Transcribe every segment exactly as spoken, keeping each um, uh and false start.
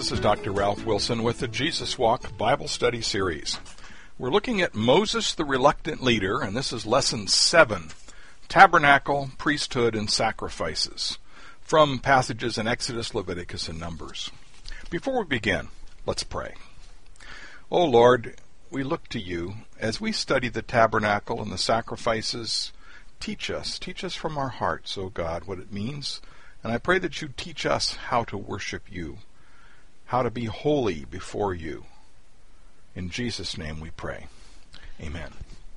This is Doctor Ralph Wilson with the Jesus Walk Bible Study Series. We're looking at Moses the Reluctant Leader, and this is Lesson seven, Tabernacle, Priesthood, and Sacrifices, from passages in Exodus, Leviticus, and Numbers. Before we begin, let's pray. O Lord, we look to you as we study the tabernacle and the sacrifices. Teach us, teach us from our hearts, O God, what it means, and I pray that you teach us how to worship you, how to be holy before you. In Jesus' name we pray. Amen.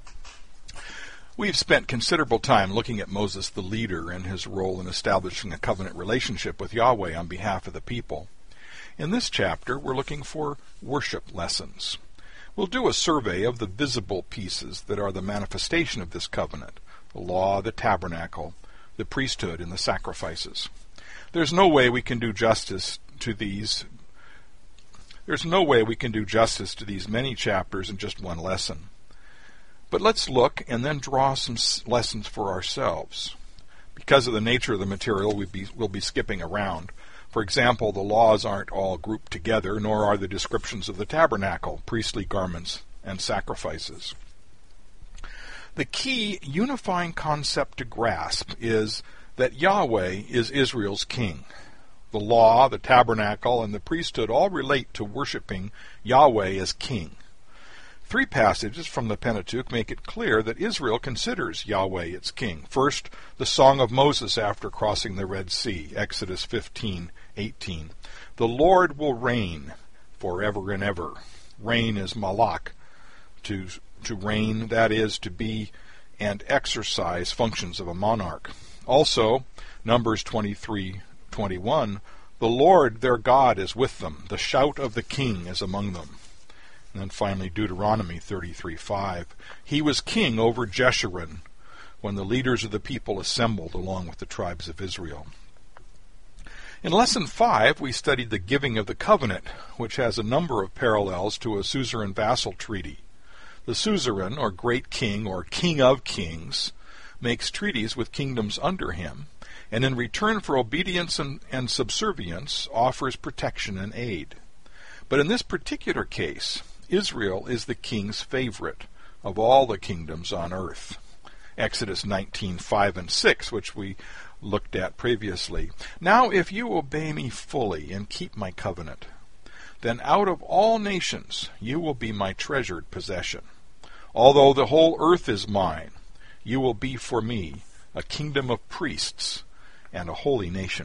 We've spent considerable time looking at Moses the leader and his role in establishing a covenant relationship with Yahweh on behalf of the people. In this chapter, we're looking for worship lessons. We'll do a survey of the visible pieces that are the manifestation of this covenant: the law, the tabernacle, the priesthood, and the sacrifices. There's no way we can do justice to these There's no way we can do justice to these many chapters in just one lesson. But let's look and then draw some lessons for ourselves. Because of the nature of the material, we'll be, we'll be skipping around. For example, the laws aren't all grouped together, nor are the descriptions of the tabernacle, priestly garments, and sacrifices. The key unifying concept to grasp is that Yahweh is Israel's king. The law, the tabernacle, and the priesthood all relate to worshiping Yahweh as king. Three passages from the Pentateuch make it clear that Israel considers Yahweh its king. First, the Song of Moses after crossing the Red Sea, Exodus fifteen eighteen. The Lord will reign forever and ever. Reign is malak, to, to reign, that is, to be and exercise functions of a monarch. Also, Numbers twenty-three twenty-one, the Lord their God is with them, the shout of the king is among them. And then finally Deuteronomy thirty-three five, he was king over Jeshurun when the leaders of the people assembled along with the tribes of Israel. In Lesson five, we studied the giving of the covenant, which has a number of parallels to a suzerain vassal treaty. The suzerain, or great king, or king of kings, makes treaties with kingdoms under him, and in return for obedience and, and subservience offers protection and aid. But in this particular case, Israel is the king's favorite of all the kingdoms on earth. Exodus nineteen five and six, which we looked at previously. Now if you obey me fully and keep my covenant, then out of all nations you will be my treasured possession. Although the whole earth is mine, you will be for me a kingdom of priests and a holy nation.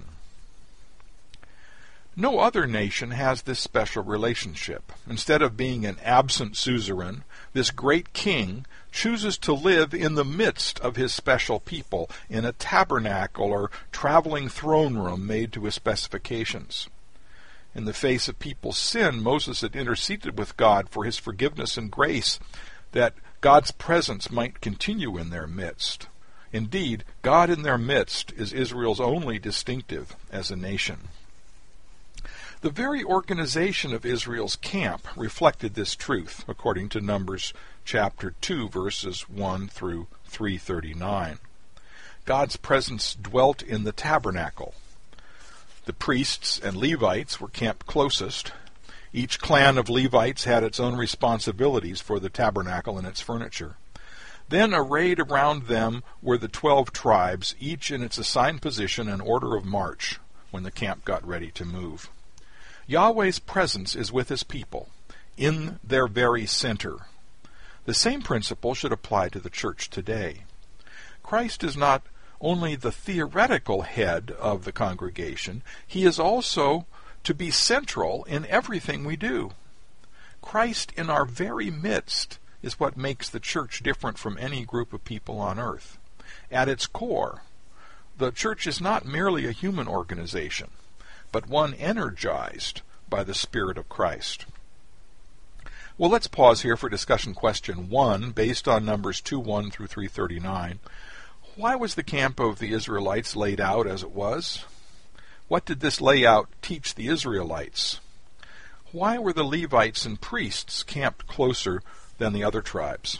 No other nation has this special relationship. Instead of being an absent suzerain, this great king chooses to live in the midst of his special people in a tabernacle or traveling throne room made to his specifications. In the face of people's sin, Moses had interceded with God for his forgiveness and grace, that God's presence might continue in their midst. Indeed, God in their midst is Israel's only distinctive as a nation. The very organization of Israel's camp reflected this truth, according to Numbers chapter two, verses one through three thirty-nine. God's presence dwelt in the tabernacle. The priests and Levites were camped closest. Each clan of Levites had its own responsibilities for the tabernacle and its furniture. Then arrayed around them were the twelve tribes, each in its assigned position and order of march when the camp got ready to move. Yahweh's presence is with his people, in their very center. The same principle should apply to the church today. Christ is not only the theoretical head of the congregation, he is also to be central in everything we do. Christ in our very midst is what makes the church different from any group of people on earth. At its core, the church is not merely a human organization, but one energized by the Spirit of Christ. Well, let's pause here for discussion question one, based on Numbers two one through three thirty-nine. Why was the camp of the Israelites laid out as it was? What did this layout teach the Israelites? Why were the Levites and priests camped closer than the other tribes?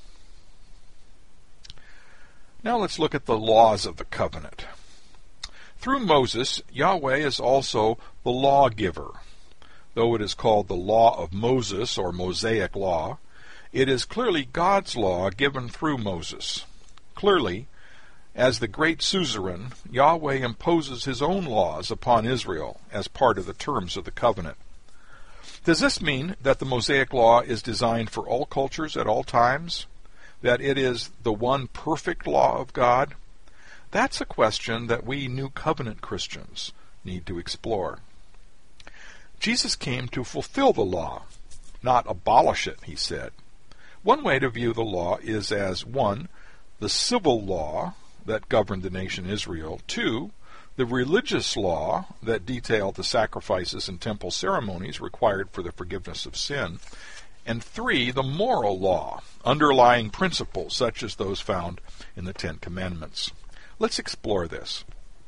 Now let's look at the laws of the covenant. Through Moses, Yahweh is also the lawgiver. Though it is called the Law of Moses or Mosaic Law, it is clearly God's law given through Moses. Clearly, as the great suzerain, Yahweh imposes his own laws upon Israel as part of the terms of the covenant. Does this mean that the Mosaic Law is designed for all cultures at all times? That it is the one perfect law of God? That's a question that we New Covenant Christians need to explore. Jesus came to fulfill the law, not abolish it, he said. One way to view the law is as, one, the civil law that governed the nation Israel, two, the religious law that detailed the sacrifices and temple ceremonies required for the forgiveness of sin, and three, the moral law, underlying principles such as those found in the Ten Commandments. Let's explore this.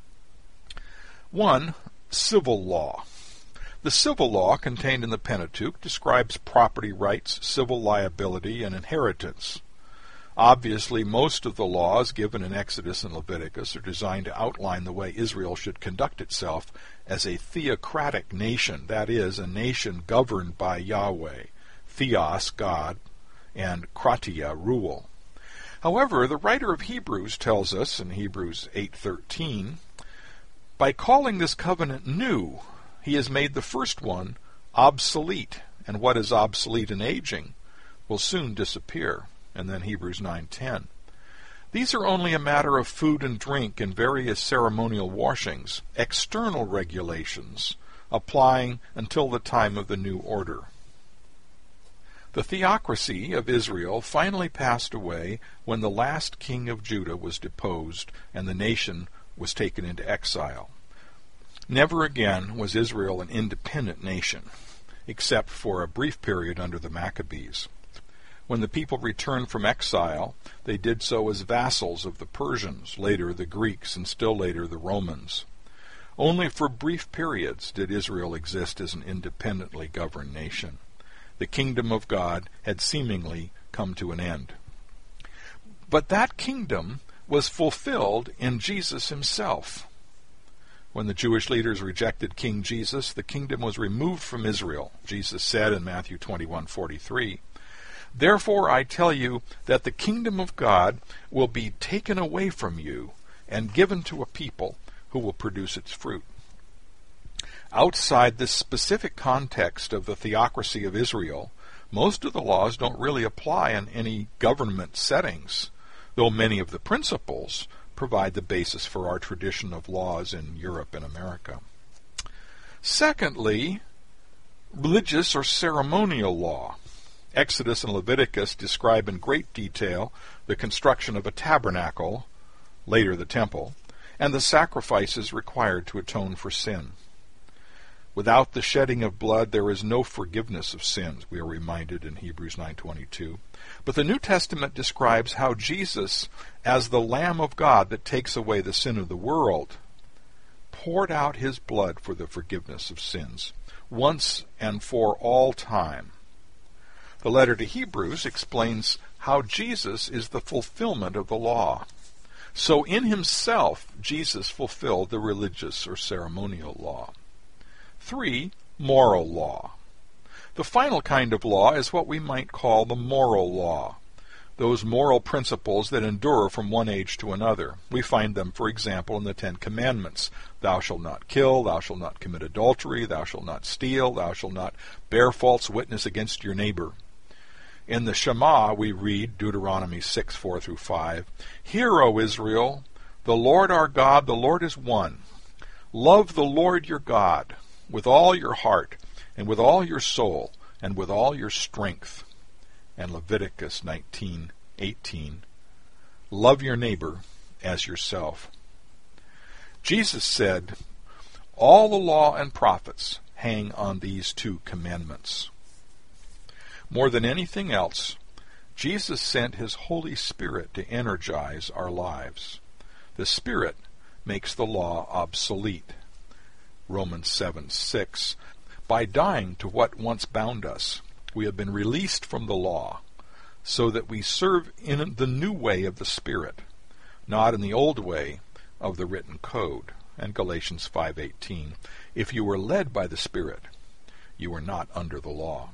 One, civil law. The civil law contained in the Pentateuch describes property rights, civil liability, and inheritance. Obviously, most of the laws given in Exodus and Leviticus are designed to outline the way Israel should conduct itself as a theocratic nation, that is, a nation governed by Yahweh, theos, God, and kratia, rule. However, the writer of Hebrews tells us in Hebrews eight thirteen, by calling this covenant new, he has made the first one obsolete, and what is obsolete and aging will soon disappear. And then Hebrews nine ten. These are only a matter of food and drink and various ceremonial washings, external regulations, applying until the time of the new order. The theocracy of Israel finally passed away when the last king of Judah was deposed and the nation was taken into exile. Never again was Israel an independent nation, except for a brief period under the Maccabees. When the people returned from exile, they did so as vassals of the Persians, later the Greeks, and still later the Romans. Only for brief periods did Israel exist as an independently governed nation. The kingdom of God had seemingly come to an end. But that kingdom was fulfilled in Jesus himself. When the Jewish leaders rejected King Jesus, the kingdom was removed from Israel. Jesus said in Matthew twenty-one forty-three, therefore I tell you that the kingdom of God will be taken away from you and given to a people who will produce its fruit. Outside this specific context of the theocracy of Israel, most of the laws don't really apply in any government settings, though many of the principles provide the basis for our tradition of laws in Europe and America. Secondly, religious or ceremonial law. Exodus and Leviticus describe in great detail the construction of a tabernacle, later the temple, and the sacrifices required to atone for sin. Without the shedding of blood, there is no forgiveness of sins, we are reminded in Hebrews nine twenty-two. But the New Testament describes how Jesus, as the Lamb of God that takes away the sin of the world, poured out his blood for the forgiveness of sins, once and for all time. The letter to Hebrews explains how Jesus is the fulfillment of the law. So in himself, Jesus fulfilled the religious or ceremonial law. Three, moral law. The final kind of law is what we might call the moral law, those moral principles that endure from one age to another. We find them, for example, in the Ten Commandments. Thou shalt not kill, thou shalt not commit adultery, thou shalt not steal, thou shalt not bear false witness against your neighbor. In the Shema we read, Deuteronomy six, four through five, Hear, O Israel, the Lord our God, the Lord is one. Love the Lord your God with all your heart, and with all your soul, and with all your strength. And Leviticus nineteen, eighteen, Love your neighbor as yourself. Jesus said, All the law and prophets hang on these two commandments. More than anything else, Jesus sent his Holy Spirit to energize our lives. The Spirit makes the law obsolete. Romans seven six. By dying to what once bound us, we have been released from the law, so that we serve in the new way of the Spirit, not in the old way of the written code. And Galatians five eighteen. If you were led by the Spirit, you are not under the law.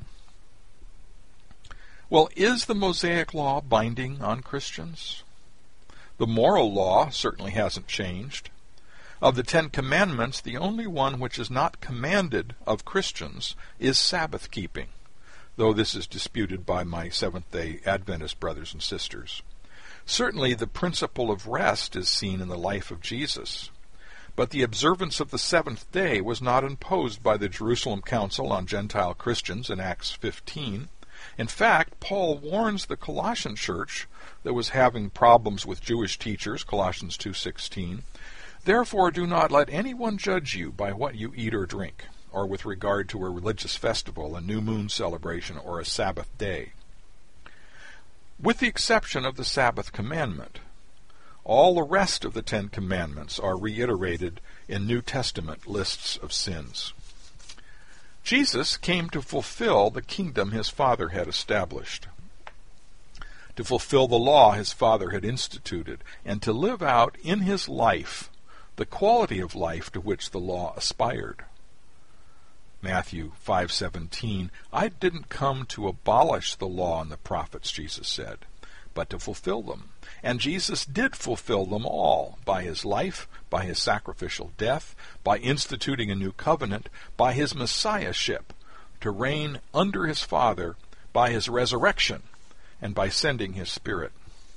Well, is the Mosaic law binding on Christians? The moral law certainly hasn't changed. Of the Ten Commandments, the only one which is not commanded of Christians is Sabbath keeping, though this is disputed by my Seventh-day Adventist brothers and sisters. Certainly the principle of rest is seen in the life of Jesus, but the observance of the seventh day was not imposed by the Jerusalem Council on Gentile Christians in Acts fifteen. In fact, Paul warns the Colossian church that was having problems with Jewish teachers, Colossians two sixteen, "Therefore do not let anyone judge you by what you eat or drink, or with regard to a religious festival, a new moon celebration, or a Sabbath day." With the exception of the Sabbath commandment, all the rest of the Ten Commandments are reiterated in New Testament lists of sins. Jesus came to fulfill the kingdom his Father had established, to fulfill the law his Father had instituted, and to live out in his life the quality of life to which the law aspired. Matthew five seventeen, "I didn't come to abolish the law and the prophets," Jesus said, "but to fulfill them." And Jesus did fulfill them all by his life, by his sacrificial death, by instituting a new covenant, by his messiahship to reign under his Father, by his resurrection, and by sending his Spirit.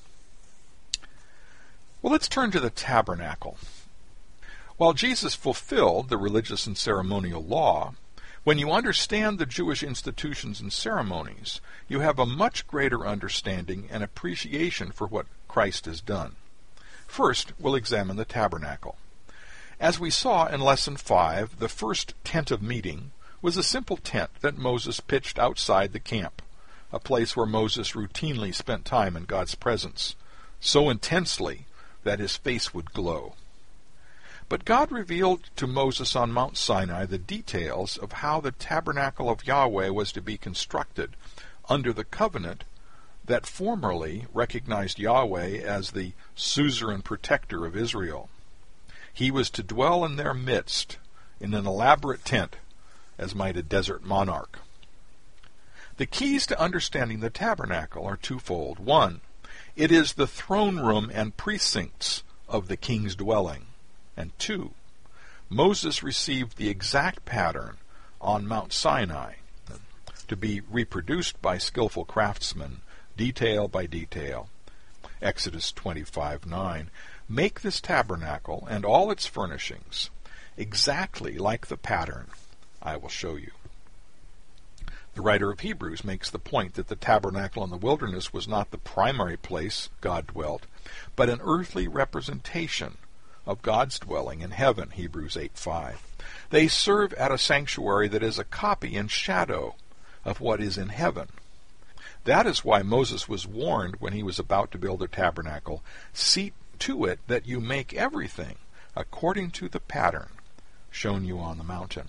Well, let's turn to the tabernacle. While Jesus fulfilled the religious and ceremonial law, when you understand the Jewish institutions and ceremonies, you have a much greater understanding and appreciation for what Christ has done. First, we'll examine the tabernacle. As we saw in Lesson five, the first tent of meeting was a simple tent that Moses pitched outside the camp, a place where Moses routinely spent time in God's presence, so intensely that his face would glow. But God revealed to Moses on Mount Sinai the details of how the tabernacle of Yahweh was to be constructed under the covenant that formerly recognized Yahweh as the suzerain protector of Israel. He was to dwell in their midst in an elaborate tent, as might a desert monarch. The keys to understanding the tabernacle are twofold. One, it is the throne room and precincts of the king's dwelling. And two, Moses received the exact pattern on Mount Sinai to be reproduced by skillful craftsmen, detail by detail. Exodus twenty-five nine. Make this tabernacle and all its furnishings exactly like the pattern I will show you. The writer of Hebrews makes the point that the tabernacle in the wilderness was not the primary place God dwelt, but an earthly representation of God's dwelling in heaven, Hebrews eight five. They serve at a sanctuary that is a copy and shadow of what is in heaven. That is why Moses was warned when he was about to build a tabernacle, "See to it that you make everything according to the pattern shown you on the mountain."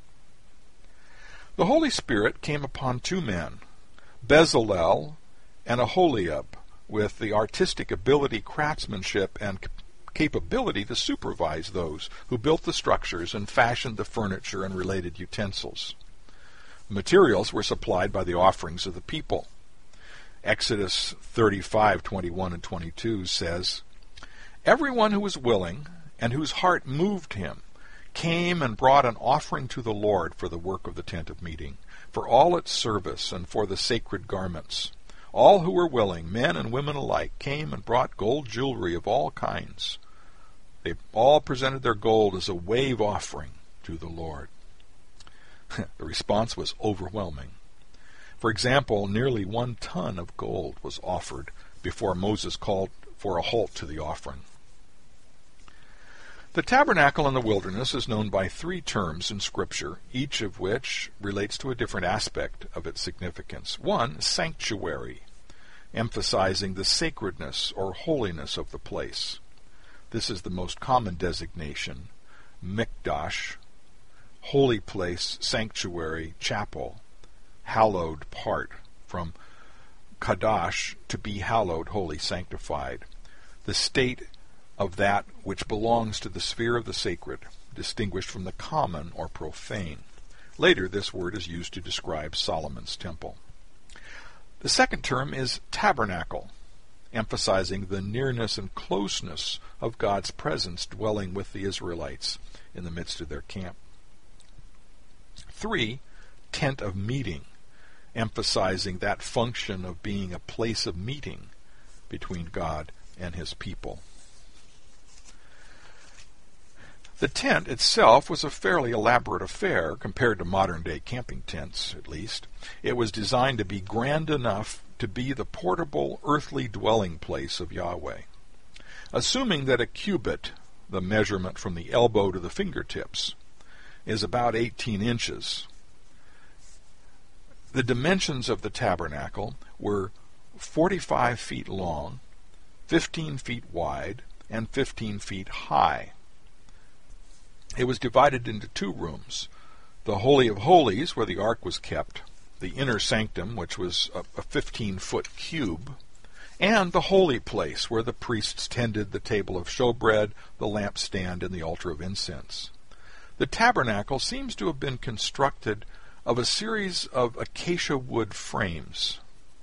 The Holy Spirit came upon two men, Bezalel and Aholiab, with the artistic ability, craftsmanship, and capability to supervise those who built the structures and fashioned the furniture and related utensils. Materials were supplied by the offerings of the people. Exodus thirty-five twenty-one and twenty-two says, "Everyone who was willing and whose heart moved him came and brought an offering to the Lord for the work of the tent of meeting, for all its service and for the sacred garments. All who were willing, men and women alike, came and brought gold jewelry of all kinds. They all presented their gold as a wave offering to the Lord." The response was overwhelming. For example, nearly one ton of gold was offered before Moses called for a halt to the offering. The tabernacle in the wilderness is known by three terms in Scripture, each of which relates to a different aspect of its significance. One, sanctuary, emphasizing the sacredness or holiness of the place. This is the most common designation. Mikdash, holy place, sanctuary, chapel, hallowed part, from Kadash, to be hallowed, holy, sanctified. The state of that which belongs to the sphere of the sacred, distinguished from the common or profane. Later, this word is used to describe Solomon's temple. The second term is tabernacle, emphasizing the nearness and closeness of God's presence dwelling with the Israelites in the midst of their camp. Three, tent of meeting, emphasizing that function of being a place of meeting between God and his people. The tent itself was a fairly elaborate affair compared to modern-day camping tents, at least. It was designed to be grand enough to be the portable earthly dwelling place of Yahweh. Assuming that a cubit, the measurement from the elbow to the fingertips, is about eighteen inches, the dimensions of the tabernacle were forty-five feet long, fifteen feet wide, and fifteen feet high. It was divided into two rooms, the Holy of Holies, where the ark was kept, the inner sanctum, which was a fifteen-foot cube, and the holy place, where the priests tended the table of showbread, the lampstand, and the altar of incense. The tabernacle seems to have been constructed of a series of acacia wood frames,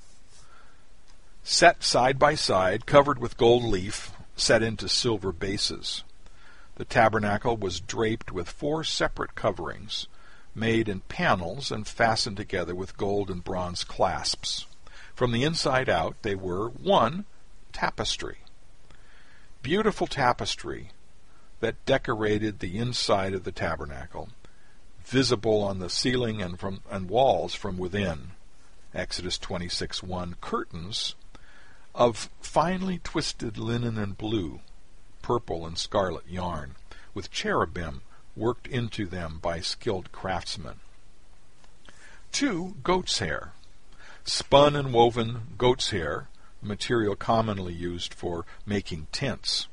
set side by side, covered with gold leaf, set into silver bases. The tabernacle was draped with four separate coverings, made in panels and fastened together with gold and bronze clasps. From the inside out, they were, one, tapestry. Beautiful tapestry that decorated the inside of the tabernacle, visible on the ceiling and, from, and walls from within. Exodus twenty-six one. Curtains of finely twisted linen and blue, purple and scarlet yarn, with cherubim worked into them by skilled craftsmen. Two, goat's hair. Spun and woven goat's hair, a material commonly used for making tents.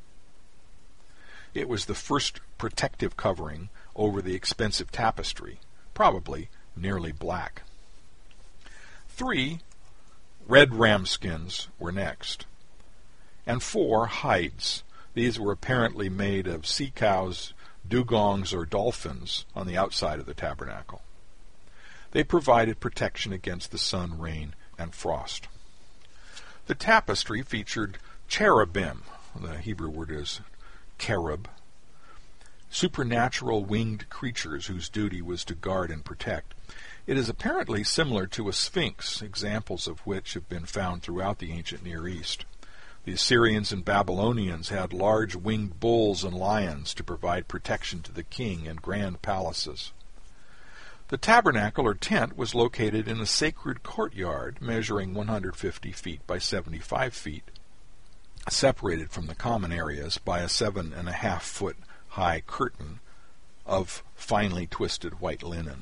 It was the first protective covering over the expensive tapestry, probably nearly black. Three, red ram skins were next. And four, hides. These were apparently made of sea cows, dugongs, or dolphins on the outside of the tabernacle. They provided protection against the sun, rain, and frost. The tapestry featured cherubim, the Hebrew word is cherub, supernatural winged creatures whose duty was to guard and protect. It is apparently similar to a sphinx, examples of which have been found throughout the ancient Near East. The Assyrians and Babylonians had large winged bulls and lions to provide protection to the king in grand palaces. The tabernacle or tent was located in a sacred courtyard measuring one hundred fifty feet by seventy-five feet, separated from the common areas by a seven and a half foot high curtain of finely twisted white linen.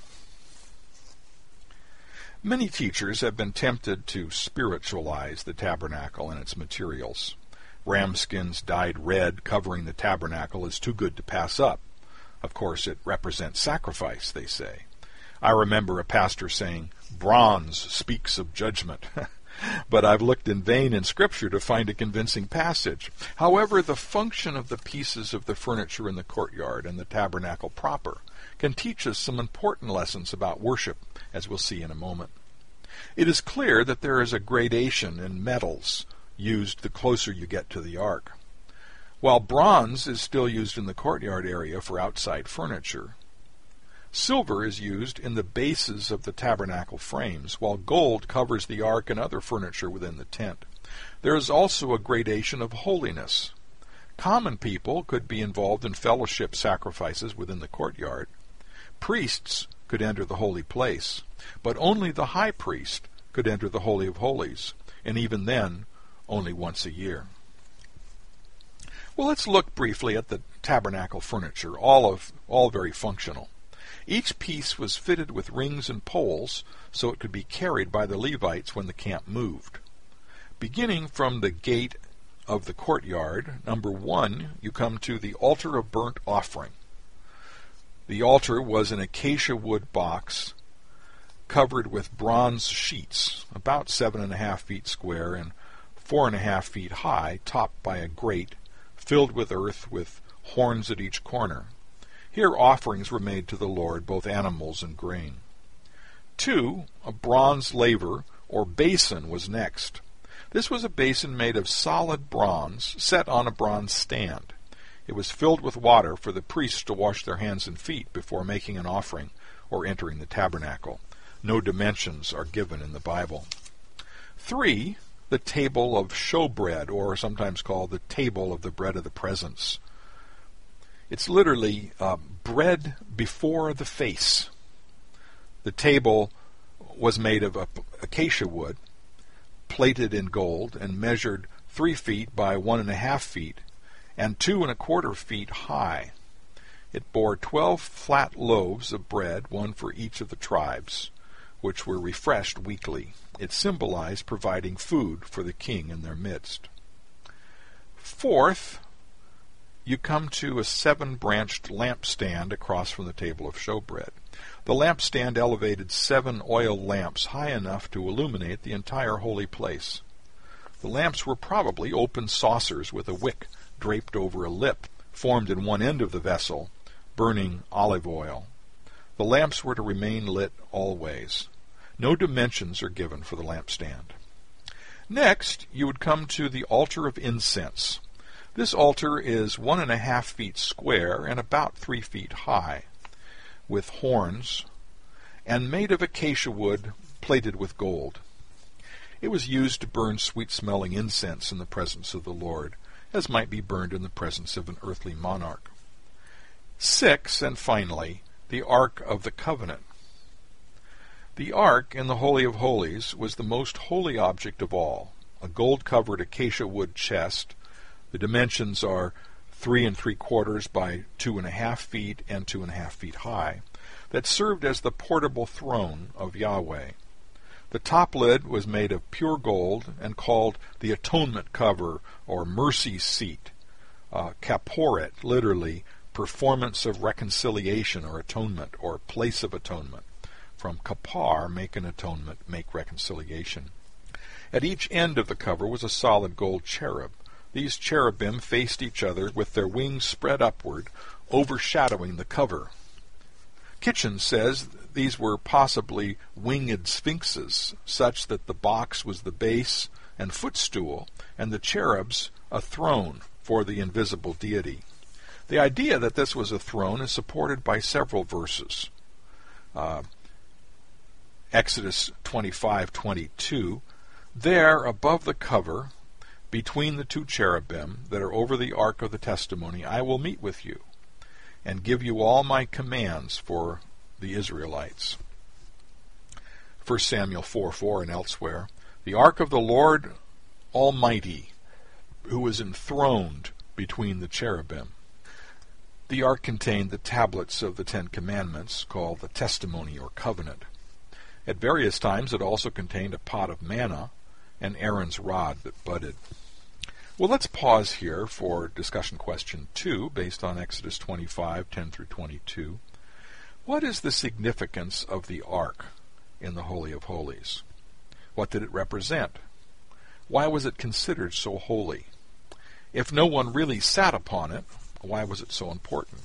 Many teachers have been tempted to spiritualize the tabernacle and its materials. Ram skins dyed red covering the tabernacle is too good to pass up. Of course, it represents sacrifice, they say. I remember a pastor saying, "Bronze speaks of judgment." But I've looked in vain in Scripture to find a convincing passage. However, the function of the pieces of the furniture in the courtyard and the tabernacle proper can teach us some important lessons about worship, as we'll see in a moment. It is clear that there is a gradation in metals used the closer you get to the ark. While bronze is still used in the courtyard area for outside furniture, silver is used in the bases of the tabernacle frames, while gold covers the ark and other furniture within the tent. There is also a gradation of holiness. Common people could be involved in fellowship sacrifices within the courtyard. Priests could enter the holy place, but only the high priest could enter the Holy of Holies, and even then, only once a year. Well, let's look briefly at the tabernacle furniture, all of all very functional. Each piece was fitted with rings and poles so it could be carried by the Levites when the camp moved. Beginning from the gate of the courtyard, number one, you come to the altar of burnt offering. The altar was an acacia wood box covered with bronze sheets, about seven and a half feet square and four and a half feet high, topped by a grate filled with earth with horns at each corner. Here offerings were made to the Lord, both animals and grain. Two, a bronze laver or basin was next. This was a basin made of solid bronze, set on a bronze stand. It was filled with water for the priests to wash their hands and feet before making an offering or entering the tabernacle. No dimensions are given in the Bible. Three, the table of showbread, or sometimes called the table of the bread of the presence. It's literally uh, bread before the face. The table was made of acacia wood, plated in gold, and measured three feet by one and a half feet, and two and a quarter feet high. It bore twelve flat loaves of bread, one for each of the tribes, which were refreshed weekly. It symbolized providing food for the king in their midst. Fourth, you come to a seven-branched lampstand across from the table of showbread. The lampstand elevated seven oil lamps high enough to illuminate the entire holy place. The lamps were probably open saucers with a wick draped over a lip, formed in one end of the vessel, burning olive oil. The lamps were to remain lit always. No dimensions are given for the lampstand. Next, you would come to the altar of incense. This altar is one and a half feet square and about three feet high, with horns, and made of acacia wood plated with gold. It was used to burn sweet-smelling incense in the presence of the Lord, as might be burned in the presence of an earthly monarch. Six, and finally, the Ark of the Covenant. The Ark in the Holy of Holies was the most holy object of all, a gold-covered acacia wood chest. The dimensions are three and three quarters by two and a half feet and two and a half feet high, that served as the portable throne of Yahweh. The top lid was made of pure gold and called the atonement cover or mercy seat. Uh, kaporet, literally, performance of reconciliation or atonement or place of atonement. From kapar, make an atonement, make reconciliation. At each end of the cover was a solid gold cherub. These cherubim faced each other with their wings spread upward, overshadowing the cover. Kitchen says these were possibly winged sphinxes, such that the box was the base and footstool, and the cherubs a throne for the invisible deity. The idea that this was a throne is supported by several verses. Uh, Exodus twenty-five twenty-two, there above the cover, between the two cherubim that are over the ark of the testimony, I will meet with you, and give you all my commands for the Israelites. First Samuel four four and elsewhere, the ark of the Lord Almighty, who is enthroned between the cherubim. The ark contained the tablets of the Ten Commandments, called the Testimony or Covenant. At various times it also contained a pot of manna and Aaron's rod that budded. Well, let's pause here for discussion question two, based on Exodus twenty-five ten through twenty-two. What is the significance of the ark in the Holy of Holies? What did it represent? Why was it considered so holy? If no one really sat upon it, why was it so important?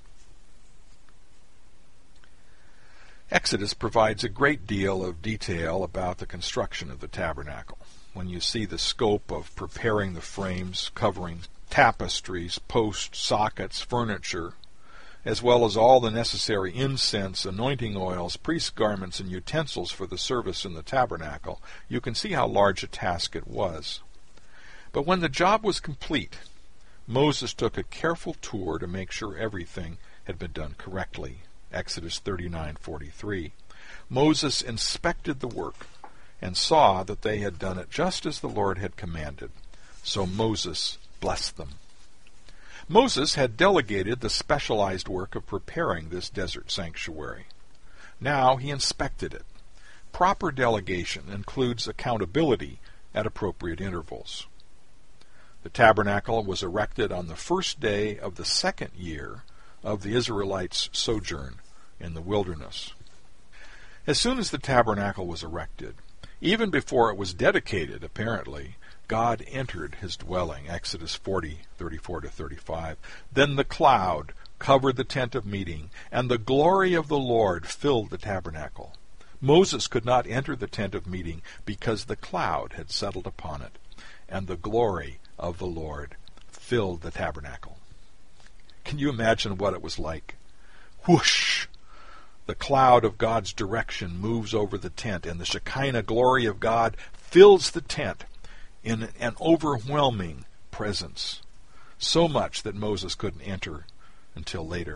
Exodus provides a great deal of detail about the construction of the tabernacle. When you see the scope of preparing the frames, coverings, tapestries, posts, sockets, furniture, as well as all the necessary incense, anointing oils, priest garments, and utensils for the service in the tabernacle, you can see how large a task it was. But when the job was complete, Moses took a careful tour to make sure everything had been done correctly. Exodus thirty-nine forty-three. Moses inspected the work and saw that they had done it just as the Lord had commanded. So Moses blessed them. Moses had delegated the specialized work of preparing this desert sanctuary. Now he inspected it. Proper delegation includes accountability at appropriate intervals. The tabernacle was erected on the first day of the second year of the Israelites' sojourn in the wilderness. As soon as the tabernacle was erected, even before it was dedicated, apparently, God entered his dwelling, Exodus forty thirty-four to thirty-five. Then the cloud covered the tent of meeting, and the glory of the Lord filled the tabernacle. Moses could not enter the tent of meeting because the cloud had settled upon it, and the glory of the Lord filled the tabernacle. Can you imagine what it was like? Whoosh! The cloud of God's direction moves over the tent, and the Shekinah glory of God fills the tent in an overwhelming presence, so much that Moses couldn't enter until later.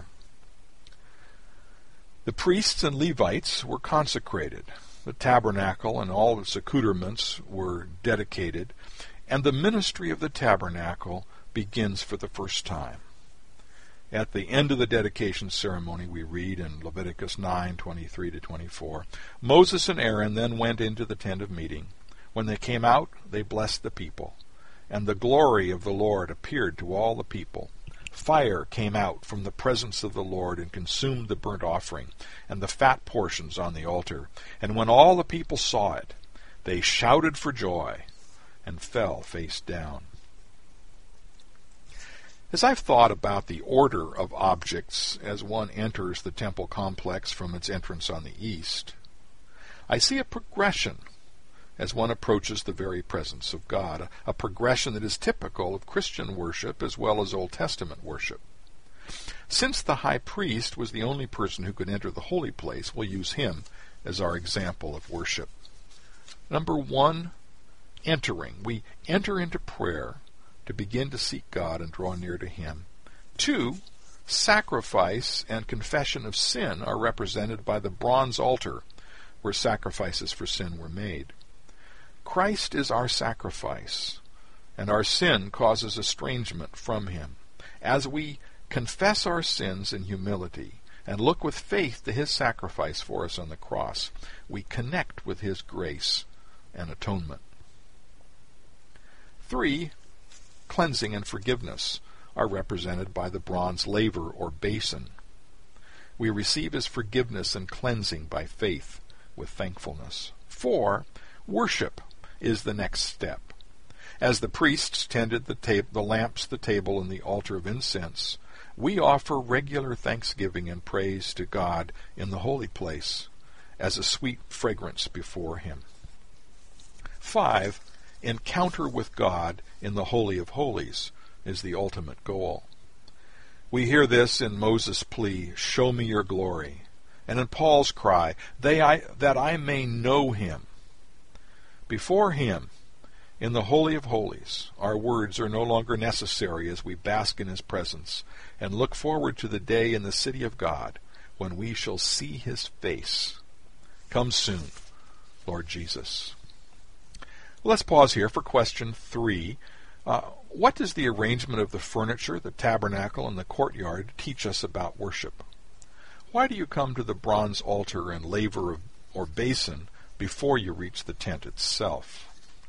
The priests and Levites were consecrated. The tabernacle and all its accoutrements were dedicated, and the ministry of the tabernacle begins for the first time. At the end of the dedication ceremony, we read in Leviticus nine twenty-three to twenty-four, Moses and Aaron then went into the tent of meeting. When they came out, they blessed the people, and the glory of the Lord appeared to all the people. Fire came out from the presence of the Lord and consumed the burnt offering and the fat portions on the altar. And when all the people saw it, they shouted for joy and fell face down. As I've thought about the order of objects as one enters the temple complex from its entrance on the east, I see a progression as one approaches the very presence of God, a, a progression that is typical of Christian worship as well as Old Testament worship. Since the high priest was the only person who could enter the holy place, we'll use him as our example of worship. Number one, entering. We enter into prayer to begin to seek God and draw near to Him. Two, sacrifice and confession of sin are represented by the bronze altar where sacrifices for sin were made. Christ is our sacrifice, and our sin causes estrangement from Him. As we confess our sins in humility and look with faith to His sacrifice for us on the cross, we connect with His grace and atonement. Three, cleansing and forgiveness are represented by the bronze laver or basin. We receive His forgiveness and cleansing by faith with thankfulness. Four, worship is the next step. As the priests tended the, tab- the lamps, the table, and the altar of incense, we offer regular thanksgiving and praise to God in the holy place as a sweet fragrance before Him. Five, encounter with God in the Holy of Holies is the ultimate goal. We hear this in Moses' plea, "Show me your glory," and in Paul's cry, they I, that I may know Him. Before Him, in the Holy of Holies, our words are no longer necessary as we bask in His presence and look forward to the day in the city of God when we shall see His face. Come soon, Lord Jesus. Let's pause here for question three. Uh, what does the arrangement of the furniture, the tabernacle, and the courtyard teach us about worship? Why do you come to the bronze altar and laver or basin before you reach the tent itself?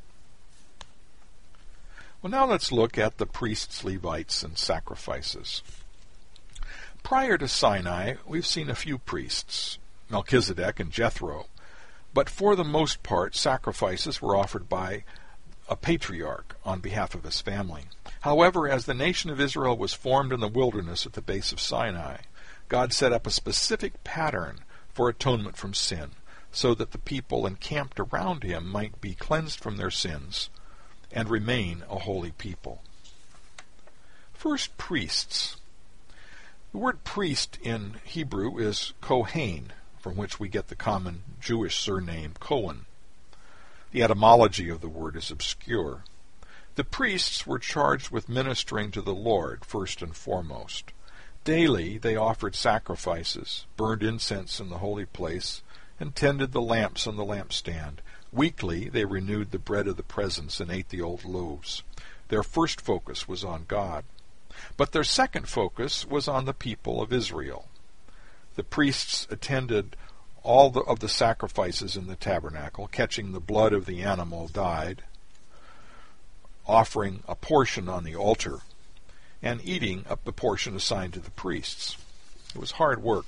Well, now let's look at the priests, Levites, and sacrifices. Prior to Sinai, we've seen a few priests, Melchizedek and Jethro, but for the most part, sacrifices were offered by a patriarch on behalf of his family. However, as the nation of Israel was formed in the wilderness at the base of Sinai, God set up a specific pattern for atonement from sin, so that the people encamped around Him might be cleansed from their sins and remain a holy people. First, priests. The word priest in Hebrew is Kohen, from which we get the common Jewish surname Cohen. The etymology of the word is obscure. The priests were charged with ministering to the Lord first and foremost. Daily they offered sacrifices, burned incense in the holy place, and tended the lamps on the lampstand. Weekly they renewed the bread of the presence and ate the old loaves. Their first focus was on God. But their second focus was on the people of Israel. The priests attended all the, of the sacrifices in the tabernacle, catching the blood of the animal died, offering a portion on the altar, and eating up the portion assigned to the priests. It was hard work.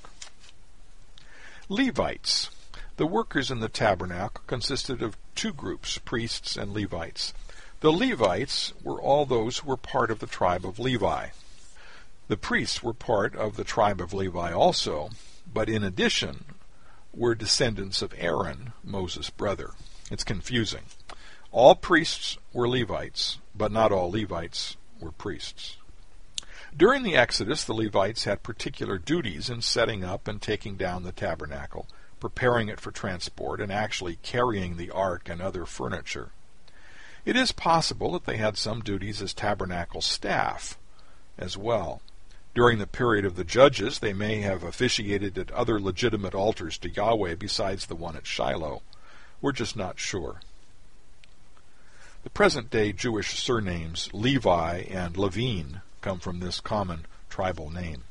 Levites. The workers in the tabernacle consisted of two groups, priests and Levites. The Levites were all those who were part of the tribe of Levi. The priests were part of the tribe of Levi also, but in addition were descendants of Aaron, Moses' brother. It's confusing. All priests were Levites, but not all Levites were priests. During the Exodus, the Levites had particular duties in setting up and taking down the tabernacle, preparing it for transport, and actually carrying the ark and other furniture. It is possible that they had some duties as tabernacle staff as well. During the period of the Judges, they may have officiated at other legitimate altars to Yahweh besides the one at Shiloh. We're just not sure. The present-day Jewish surnames Levi and Levine come from this common tribal name.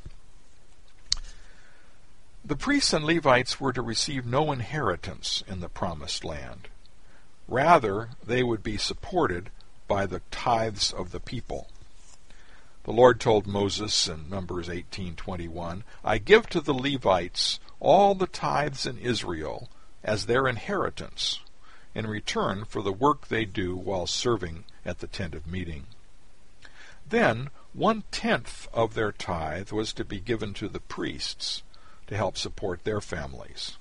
The priests and Levites were to receive no inheritance in the promised land. Rather, they would be supported by the tithes of the people. The Lord told Moses in Numbers eighteen twenty-one, "I give to the Levites all the tithes in Israel as their inheritance, in return for the work they do while serving at the tent of meeting." Then one-tenth of their tithe was to be given to the priests to help support their families.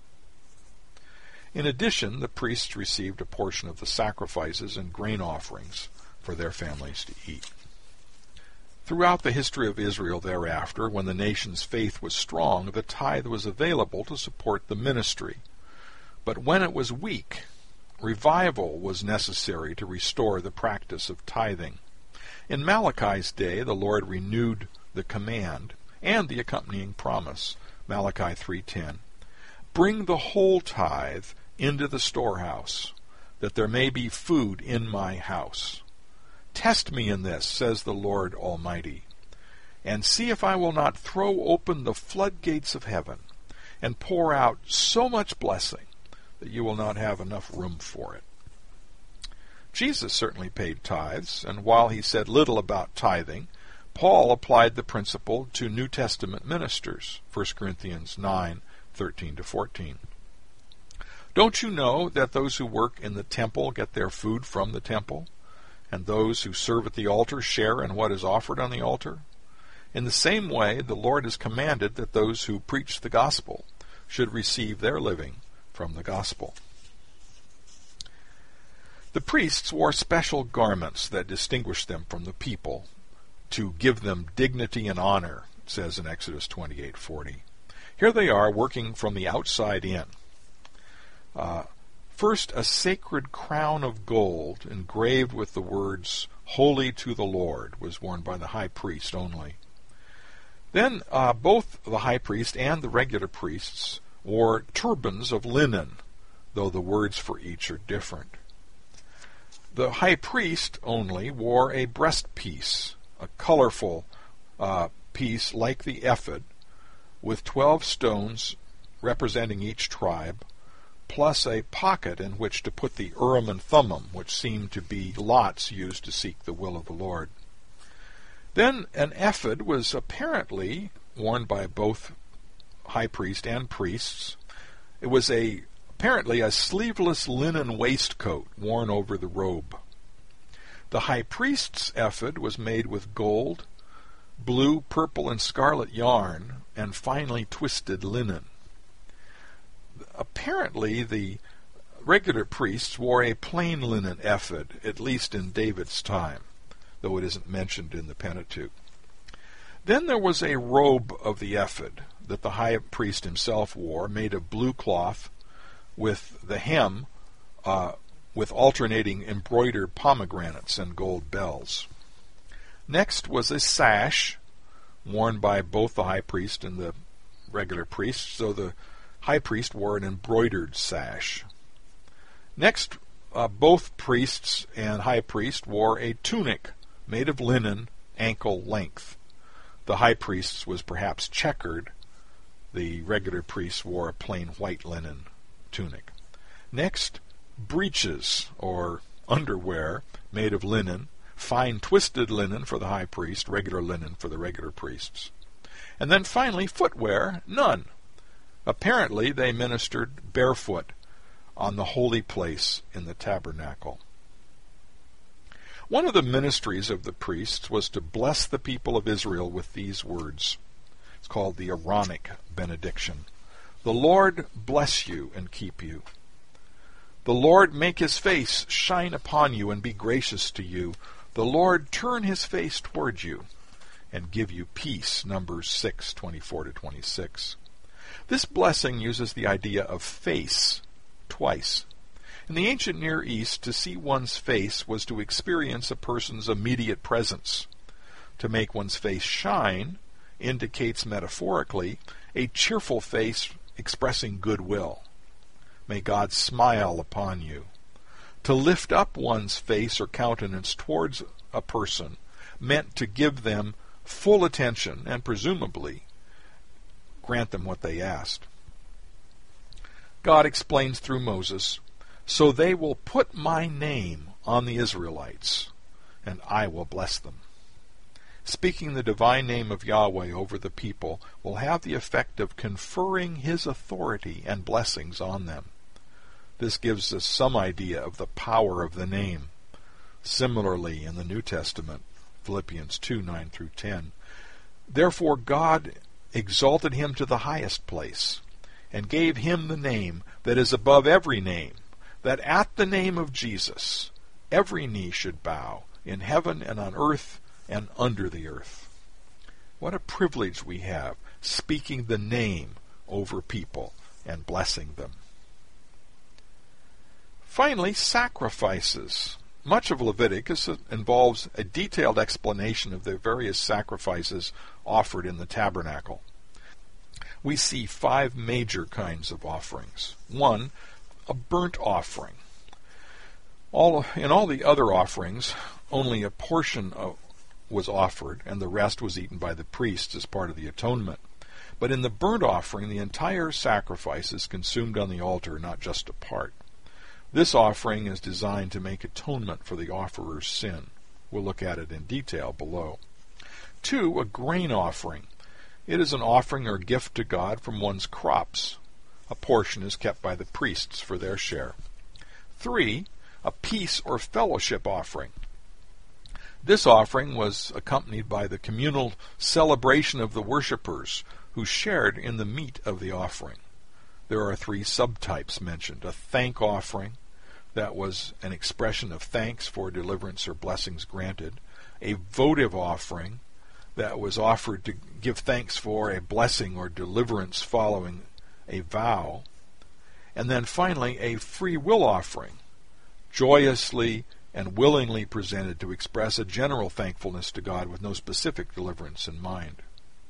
In addition, the priests received a portion of the sacrifices and grain offerings for their families to eat. Throughout the history of Israel thereafter, when the nation's faith was strong, the tithe was available to support the ministry. But when it was weak, revival was necessary to restore the practice of tithing. In Malachi's day, the Lord renewed the command and the accompanying promise, Malachi three ten. "Bring the whole tithe into the storehouse, that there may be food in my house. Test me in this, says the Lord Almighty, and see if I will not throw open the floodgates of heaven and pour out so much blessing that you will not have enough room for it." Jesus certainly paid tithes, and while he said little about tithing, Paul applied the principle to New Testament ministers, First Corinthians nine thirteen to fourteen. "Don't you know that those who work in the temple get their food from the temple, and those who serve at the altar share in what is offered on the altar? In the same way, the Lord has commanded that those who preach the gospel should receive their living from the gospel." The priests wore special garments that distinguished them from the people, to give them dignity and honor, it says in Exodus twenty-eight forty. Here they are working from the outside in. Uh, first, a sacred crown of gold engraved with the words, "Holy to the Lord," was worn by the high priest only. Then uh, both the high priest and the regular priests wore turbans of linen, though the words for each are different. The high priest only wore a breastpiece, a colorful uh, piece like the ephod, with twelve stones representing each tribe, plus a pocket in which to put the Urim and Thummim, which seemed to be lots used to seek the will of the Lord. Then an ephod was apparently worn by both high priest and priests. It was a apparently a sleeveless linen waistcoat worn over the robe. The high priest's ephod was made with gold, blue, purple, and scarlet yarn, and finely twisted linen. Apparently the regular priests wore a plain linen ephod, at least in David's time, though it isn't mentioned in the Pentateuch. Then there was a robe of the ephod that the high priest himself wore, made of blue cloth, with the hem uh, with alternating embroidered pomegranates and gold bells. Next was a sash, worn by both the high priest and the regular priest, so the high priest wore an embroidered sash. Next, uh, both priests and high priest wore a tunic made of linen, ankle length. The high priest's was perhaps checkered. The regular priests wore a plain white linen tunic. Next, breeches, or underwear, made of linen, fine twisted linen for the high priest, regular linen for the regular priests. And then finally, footwear, none. Apparently they ministered barefoot on the holy place in the tabernacle. One of the ministries of the priests was to bless the people of Israel with these words. It's called the Aaronic benediction. The Lord bless you and keep you. The Lord make his face shine upon you and be gracious to you. The Lord turn his face toward you and give you peace. Numbers six, twenty-four to twenty-six. This blessing uses the idea of face twice. In the ancient Near East, to see one's face was to experience a person's immediate presence. To make one's face shine indicates metaphorically a cheerful face expressing goodwill. May God smile upon you. To lift up one's face or countenance towards a person meant to give them full attention and presumably grant them what they asked. God explains through Moses, so they will put my name on the Israelites, and I will bless them. Speaking the divine name of Yahweh over the people will have the effect of conferring his authority and blessings on them. This gives us some idea of the power of the name. Similarly, in the New Testament, Philippians two, nine through ten, therefore God exalted him to the highest place, and gave him the name that is above every name, that at the name of Jesus every knee should bow, in heaven and on earth and under the earth. What a privilege we have, speaking the name over people and blessing them. Finally, sacrifices. Much of Leviticus involves a detailed explanation of the various sacrifices offered in the tabernacle. We see five major kinds of offerings. One, a burnt offering. All, in all the other offerings, only a portion of, was offered, and the rest was eaten by the priests as part of the atonement. But in the burnt offering, the entire sacrifice is consumed on the altar, not just a part. This offering is designed to make atonement for the offerer's sin. We'll look at it in detail below. Two, a grain offering. It is an offering or gift to God from one's crops. A portion is kept by the priests for their share. Three, a peace or fellowship offering. This offering was accompanied by the communal celebration of the worshippers who shared in the meat of the offering. There are three subtypes mentioned. A thank offering, that was an expression of thanks for deliverance or blessings granted. A votive offering, that was offered to give thanks for a blessing or deliverance following a vow. And then finally, a free will offering, joyously and willingly presented to express a general thankfulness to God with no specific deliverance in mind.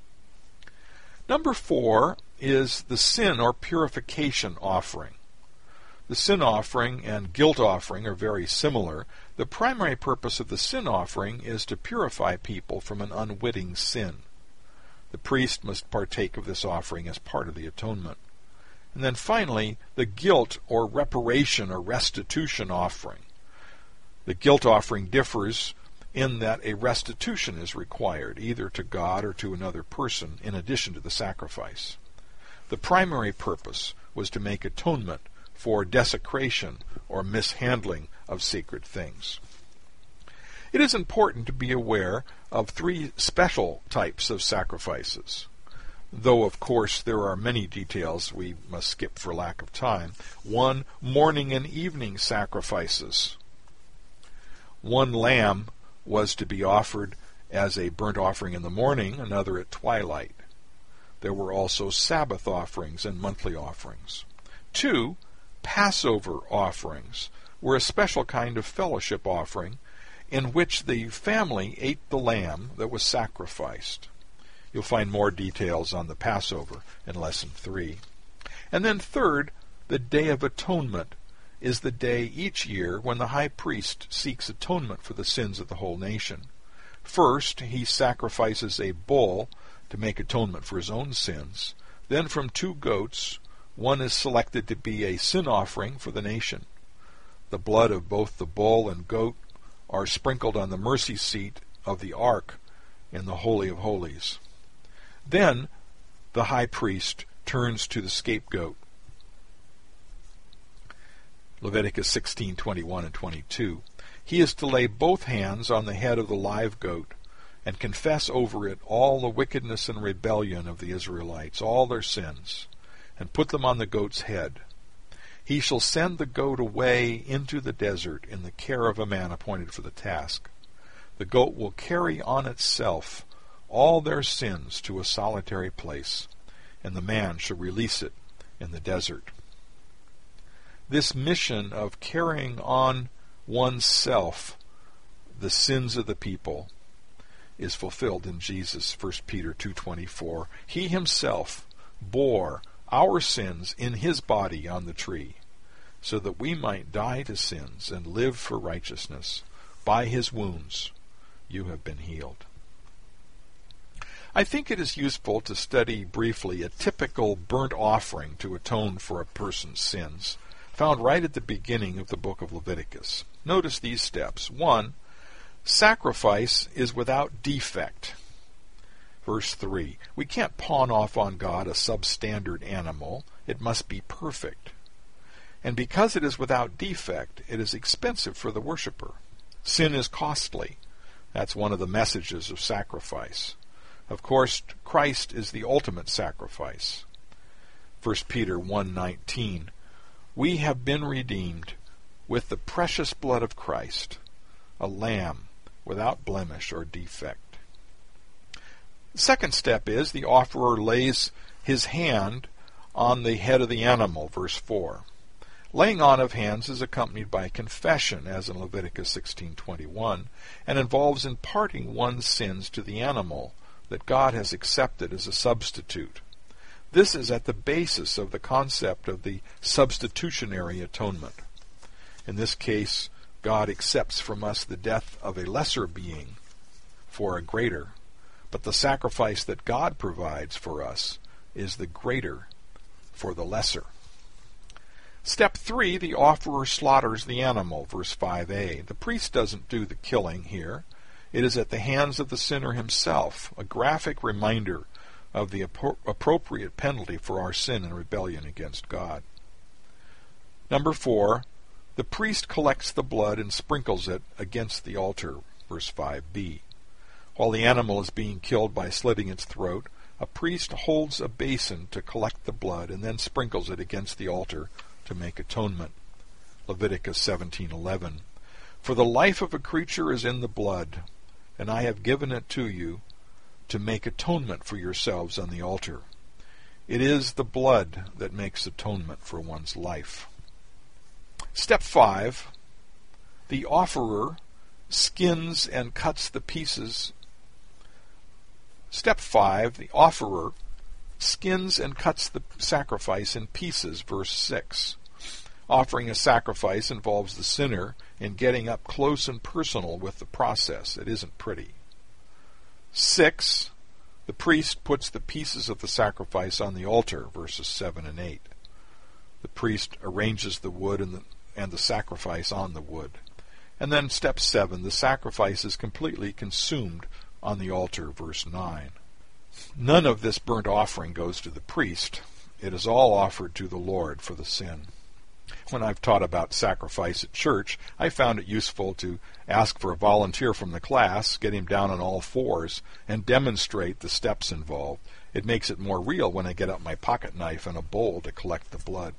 Number four is the sin or purification offering. The sin offering and guilt offering are very similar. The primary purpose of the sin offering is to purify people from an unwitting sin. The priest must partake of this offering as part of the atonement. And then finally, the guilt or reparation or restitution offering. The guilt offering differs in that a restitution is required, either to God or to another person, in addition to the sacrifice. The primary purpose was to make atonement for desecration or mishandling of sacred things. It is important to be aware of three special types of sacrifices, though of course there are many details we must skip for lack of time. One, morning and evening sacrifices. One lamb was to be offered as a burnt offering in the morning, another at twilight. There were also Sabbath offerings and monthly offerings. Two, Passover offerings were a special kind of fellowship offering in which the family ate the lamb that was sacrificed. You'll find more details on the Passover in Lesson three. And then third, the Day of Atonement is the day each year when the high priest seeks atonement for the sins of the whole nation. First, he sacrifices a bull to make atonement for his own sins. Then from two goats, one is selected to be a sin offering for the nation. The blood of both the bull and goat are sprinkled on the mercy seat of the ark in the Holy of Holies. Then the high priest turns to the scapegoat. Leviticus sixteen, twenty-one and twenty-two. He is to lay both hands on the head of the live goat and confess over it all the wickedness and rebellion of the Israelites, all their sins, and put them on the goat's head. He shall send the goat away into the desert in the care of a man appointed for the task. The goat will carry on itself all their sins to a solitary place, and the man shall release it in the desert. This mission of carrying on oneself the sins of the people is fulfilled in Jesus, First Peter two twenty-four. He himself bore our sins in his body on the tree, so that we might die to sins and live for righteousness. By his wounds you have been healed. I think it is useful to study briefly a typical burnt offering to atone for a person's sins, found right at the beginning of the book of Leviticus. Notice these steps. One, sacrifice is without defect. Verse three, we can't pawn off on God a substandard animal. It must be perfect. And because it is without defect, it is expensive for the worshiper. Sin is costly. That's one of the messages of sacrifice. Of course, Christ is the ultimate sacrifice. First Peter one nineteen, we have been redeemed with the precious blood of Christ, a lamb without blemish or defect. The second step is the offerer lays his hand on the head of the animal, verse four. Laying on of hands is accompanied by confession, as in Leviticus sixteen twenty-one, and involves imparting one's sins to the animal that God has accepted as a substitute. This is at the basis of the concept of the substitutionary atonement. In this case, God accepts from us the death of a lesser being for a greater, but the sacrifice that God provides for us is the greater for the lesser. Step three, the offerer slaughters the animal, verse five a. The priest doesn't do the killing here. It is at the hands of the sinner himself, a graphic reminder of the appro- appropriate penalty for our sin and rebellion against God. Number four, the priest collects the blood and sprinkles it against the altar, verse five b. While the animal is being killed by slitting its throat, a priest holds a basin to collect the blood and then sprinkles it against the altar to make atonement. Leviticus seventeen eleven. For the life of a creature is in the blood, and I have given it to you to make atonement for yourselves on the altar. It is the blood that makes atonement for one's life. Step five, the offerer skins and cuts the pieces. Step five, the offerer skins and cuts the sacrifice in pieces, verse six. Offering a sacrifice involves the sinner in getting up close and personal with the process. It isn't pretty. Six, the priest puts the pieces of the sacrifice on the altar, verses seven and eight. The priest arranges the wood and the, and the sacrifice on the wood. And then step seven, the sacrifice is completely consumed on the altar, verse nine. None of this burnt offering goes to the priest. It is all offered to the Lord for the sin. When I've taught about sacrifice at church, I found it useful to ask for a volunteer from the class, get him down on all fours, and demonstrate the steps involved. It makes it more real when I get out my pocket knife and a bowl to collect the blood.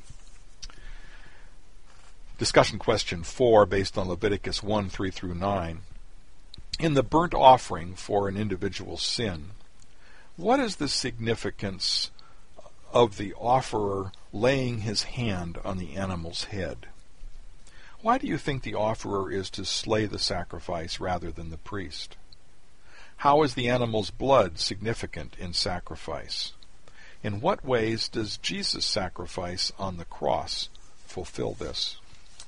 Discussion question four, based on Leviticus one, three through nine. In the burnt offering for an individual's sin, what is the significance of the offerer laying his hand on the animal's head? Why do you think the offerer is to slay the sacrifice rather than the priest? How is the animal's blood significant in sacrifice? In what ways does Jesus' sacrifice on the cross fulfill this?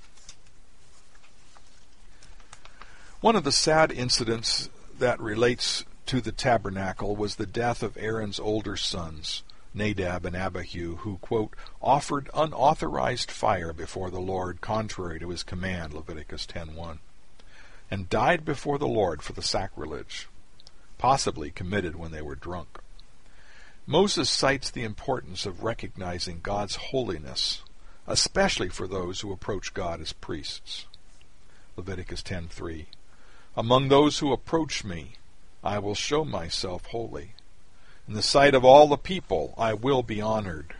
One of the sad incidents that relates to the tabernacle was the death of Aaron's older sons, Nadab and Abihu, who, quote, offered unauthorized fire before the Lord contrary to his command, Leviticus ten one, and died before the Lord for the sacrilege, possibly committed when they were drunk. Moses cites the importance of recognizing God's holiness, especially for those who approach God as priests. Leviticus ten three. Among those who approach me, I will show myself holy. In the sight of all the people, I will be honored.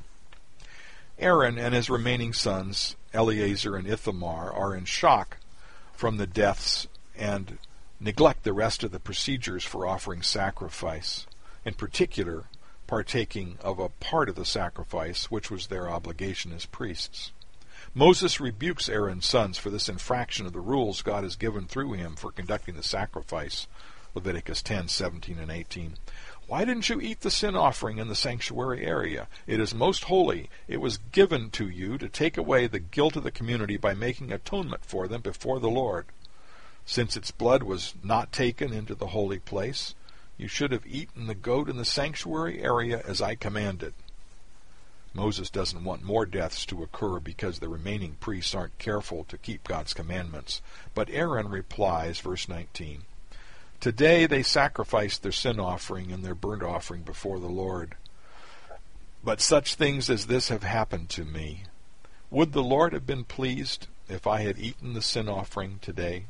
Aaron and his remaining sons, Eleazar and Ithamar, are in shock from the deaths and neglect the rest of the procedures for offering sacrifice, in particular, partaking of a part of the sacrifice, which was their obligation as priests. Moses rebukes Aaron's sons for this infraction of the rules God has given through him for conducting the sacrifice, Leviticus ten seventeen and eighteen. Why didn't you eat the sin offering in the sanctuary area? It is most holy. It was given to you to take away the guilt of the community by making atonement for them before the Lord. Since its blood was not taken into the holy place, you should have eaten the goat in the sanctuary area as I commanded. Moses doesn't want more deaths to occur because the remaining priests aren't careful to keep God's commandments. But Aaron replies, verse nineteen, Today they sacrificed their sin offering and their burnt offering before the Lord. But such things as this have happened to me. Would the Lord have been pleased if I had eaten the sin offering today?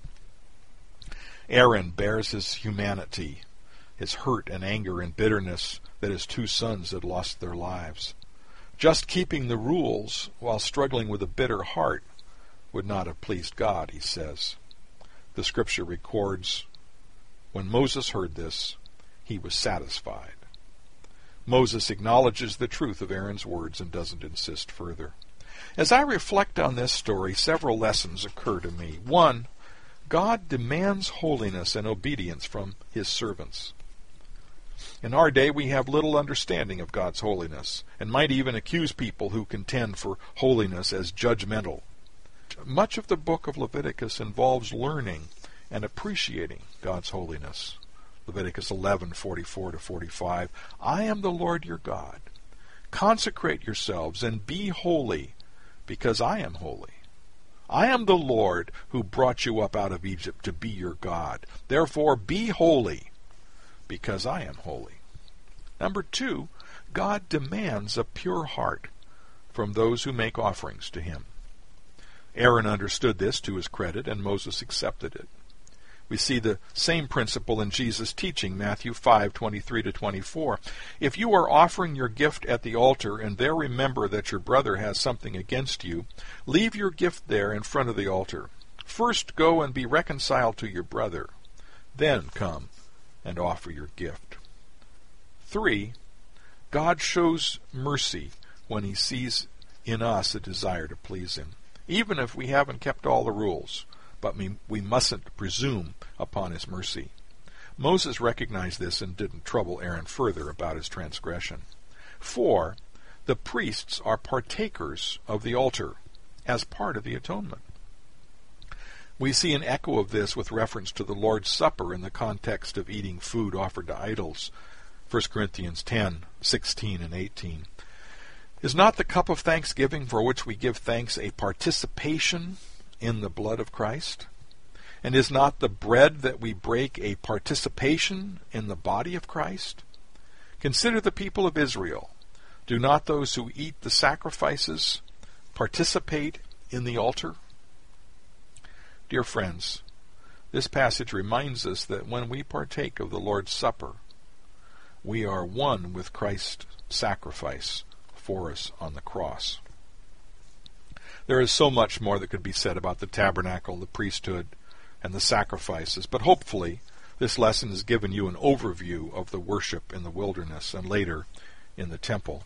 Aaron bears his humanity, his hurt and anger and bitterness that his two sons had lost their lives. Just keeping the rules while struggling with a bitter heart would not have pleased God, he says. The scripture records, when Moses heard this, he was satisfied. Moses acknowledges the truth of Aaron's words and doesn't insist further. As I reflect on this story, several lessons occur to me. One, God demands holiness and obedience from his servants. In our day, we have little understanding of God's holiness, and might even accuse people who contend for holiness as judgmental. Much of the book of Leviticus involves learning and appreciating God's holiness. Leviticus eleven forty-four to forty-five. I am the Lord your God. Consecrate yourselves and be holy, because I am holy. I am the Lord who brought you up out of Egypt to be your God. Therefore be holy, because I am holy. Number two, God demands a pure heart from those who make offerings to him. Aaron understood this to his credit, and Moses accepted it. We see the same principle in Jesus' teaching, Matthew five twenty-three to twenty-four. If you are offering your gift at the altar and there remember that your brother has something against you, leave your gift there in front of the altar. First go and be reconciled to your brother. Then come and offer your gift. Three, God shows mercy when he sees in us a desire to please him, even if we haven't kept all the rules. But we, we mustn't presume upon his mercy. Moses recognized this and didn't trouble Aaron further about his transgression. Four, the priests are partakers of the altar as part of the atonement. We see an echo of this with reference to the Lord's Supper in the context of eating food offered to idols, First Corinthians ten sixteen and eighteen. Is not the cup of thanksgiving for which we give thanks a participation in the blood of Christ? And is not the bread that we break a participation in the body of Christ? Consider the people of Israel. Do not those who eat the sacrifices participate in the altar? Dear friends, this passage reminds us that when we partake of the Lord's Supper, we are one with Christ's sacrifice for us on the cross. There is so much more that could be said about the tabernacle, the priesthood, and the sacrifices, but hopefully this lesson has given you an overview of the worship in the wilderness and later in the temple.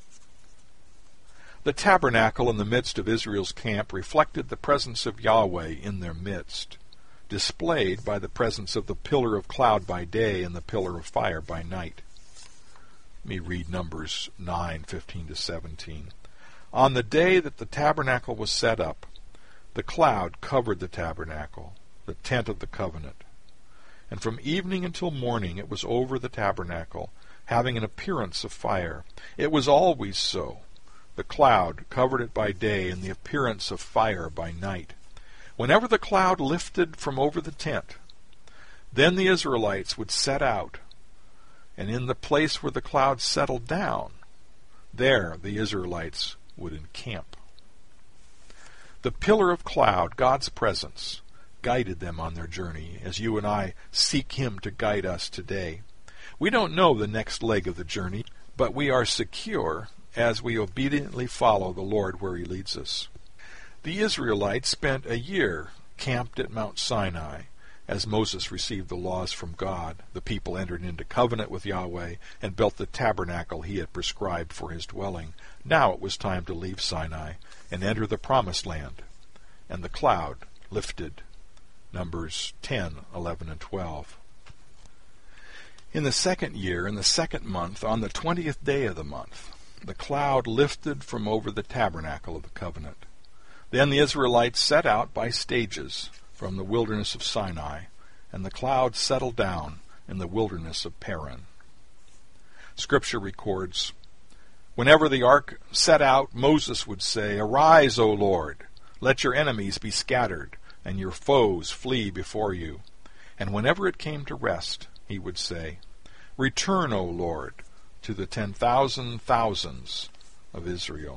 The tabernacle in the midst of Israel's camp reflected the presence of Yahweh in their midst, displayed by the presence of the pillar of cloud by day and the pillar of fire by night. Let me read Numbers nine fifteen to seventeen. On the day that the tabernacle was set up, the cloud covered the tabernacle, the tent of the covenant. And from evening until morning it was over the tabernacle, having an appearance of fire. It was always so. The cloud covered it by day, and the appearance of fire by night. Whenever the cloud lifted from over the tent, then the Israelites would set out, and in the place where the cloud settled down, there the Israelites would encamp. The pillar of cloud, God's presence, guided them on their journey, as you and I seek Him to guide us today. We don't know the next leg of the journey, but we are secure as we obediently follow the Lord where He leads us. The Israelites spent a year camped at Mount Sinai. As Moses received the laws from God, the people entered into covenant with Yahweh and built the tabernacle He had prescribed for His dwelling. Now it was time to leave Sinai and enter the promised land. And the cloud lifted. Numbers ten, eleven, and twelve. In the second year, in the second month, on the twentieth day of the month, the cloud lifted from over the tabernacle of the covenant. Then the Israelites set out by stages from the wilderness of Sinai, and the cloud settled down in the wilderness of Paran. Scripture records, whenever the ark set out, Moses would say, "Arise, O Lord, let your enemies be scattered, and your foes flee before you." And whenever it came to rest, he would say, "Return, O Lord, to the ten thousand thousands of Israel."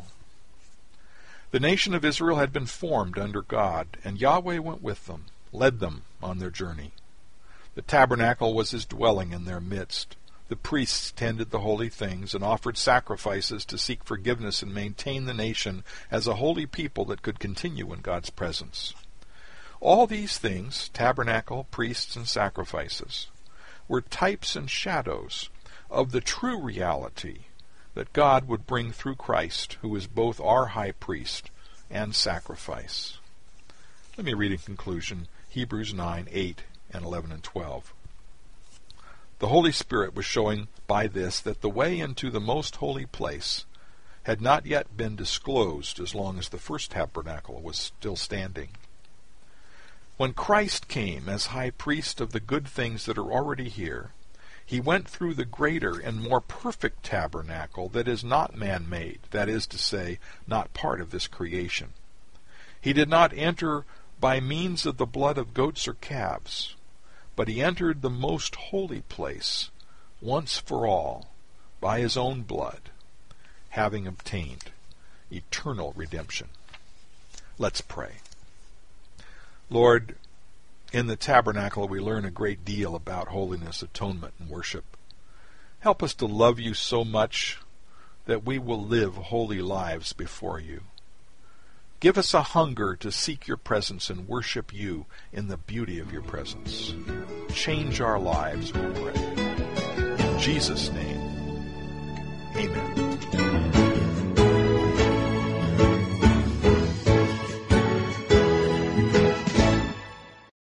The nation of Israel had been formed under God, and Yahweh went with them, led them on their journey. The tabernacle was His dwelling in their midst. The priests tended the holy things and offered sacrifices to seek forgiveness and maintain the nation as a holy people that could continue in God's presence. All these things, tabernacle, priests, and sacrifices, were types and shadows of the true reality that God would bring through Christ, who is both our high priest and sacrifice. Let me read in conclusion Hebrews nine, eight, and eleven and twelve. The Holy Spirit was showing by this that the way into the most holy place had not yet been disclosed as long as the first tabernacle was still standing. When Christ came as high priest of the good things that are already here, He went through the greater and more perfect tabernacle that is not man-made, that is to say, not part of this creation. He did not enter by means of the blood of goats or calves, but He entered the most holy place once for all by His own blood, having obtained eternal redemption. Let's pray. Lord, in the tabernacle we learn a great deal about holiness, atonement, and worship. Help us to love You so much that we will live holy lives before You. Give us a hunger to seek Your presence and worship You in the beauty of Your presence. Change our lives, we pray. In Jesus' name, amen.